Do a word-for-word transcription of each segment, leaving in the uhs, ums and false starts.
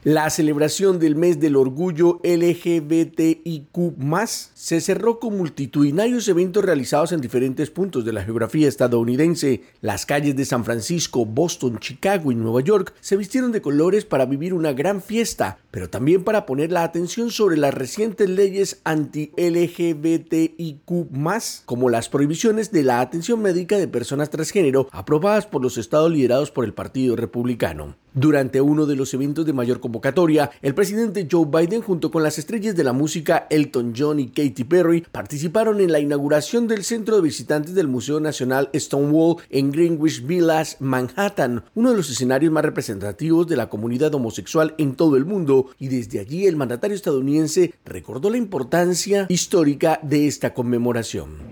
La celebración del mes del orgullo L G B T I Q más, se cerró con multitudinarios eventos realizados en diferentes puntos de la geografía estadounidense. Las calles de San Francisco, Boston, Chicago y Nueva York se vistieron de colores para vivir una gran fiesta, pero también para poner la atención sobre las recientes leyes anti-L G B T I Q más, como las prohibiciones de la atención médica de personas transgénero aprobadas por los estados liderados por el Partido Republicano. Durante uno de los eventos de mayor convocatoria, el presidente Joe Biden junto con las estrellas de la música Elton John y Katy Perry participaron en la inauguración del centro de visitantes del Museo Nacional Stonewall en Greenwich Village, Manhattan, uno de los escenarios más representativos de la comunidad homosexual en todo el mundo, y desde allí el mandatario estadounidense recordó la importancia histórica de esta conmemoración.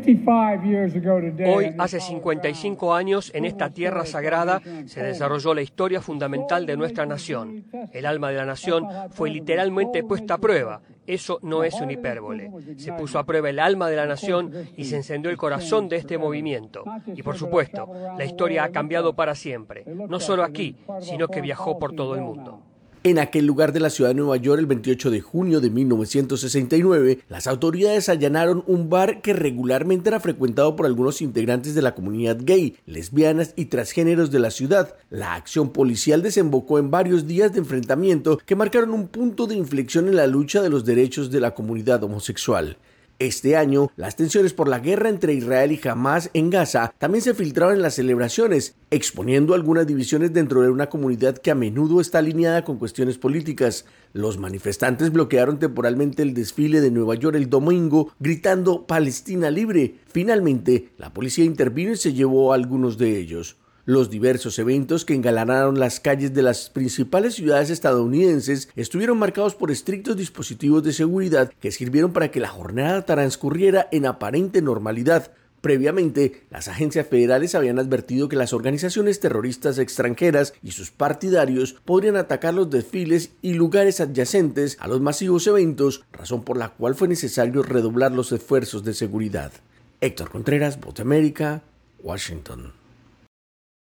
Hoy, hace cincuenta y cinco años, en esta tierra sagrada se desarrolló la historia fundamental de nuestra nación. El alma de la nación fue literalmente puesta a prueba. Eso no es una hipérbole. Se puso a prueba el alma de la nación y se encendió el corazón de este movimiento. Y por supuesto, la historia ha cambiado para siempre. No solo aquí, sino que viajó por todo el mundo. En aquel lugar de la ciudad de Nueva York, el veintiocho de junio de mil novecientos sesenta y nueve, las autoridades allanaron un bar que regularmente era frecuentado por algunos integrantes de la comunidad gay, lesbianas y transgéneros de la ciudad. La acción policial desembocó en varios días de enfrentamiento que marcaron un punto de inflexión en la lucha de los derechos de la comunidad homosexual. Este año, las tensiones por la guerra entre Israel y Hamás en Gaza también se filtraron en las celebraciones, exponiendo algunas divisiones dentro de una comunidad que a menudo está alineada con cuestiones políticas. Los manifestantes bloquearon temporalmente el desfile de Nueva York el domingo, gritando «Palestina libre». Finalmente, la policía intervino y se llevó a algunos de ellos. Los diversos eventos que engalanaron las calles de las principales ciudades estadounidenses estuvieron marcados por estrictos dispositivos de seguridad que sirvieron para que la jornada transcurriera en aparente normalidad. Previamente, las agencias federales habían advertido que las organizaciones terroristas extranjeras y sus partidarios podrían atacar los desfiles y lugares adyacentes a los masivos eventos, razón por la cual fue necesario redoblar los esfuerzos de seguridad. Héctor Contreras, Voz de América, Washington.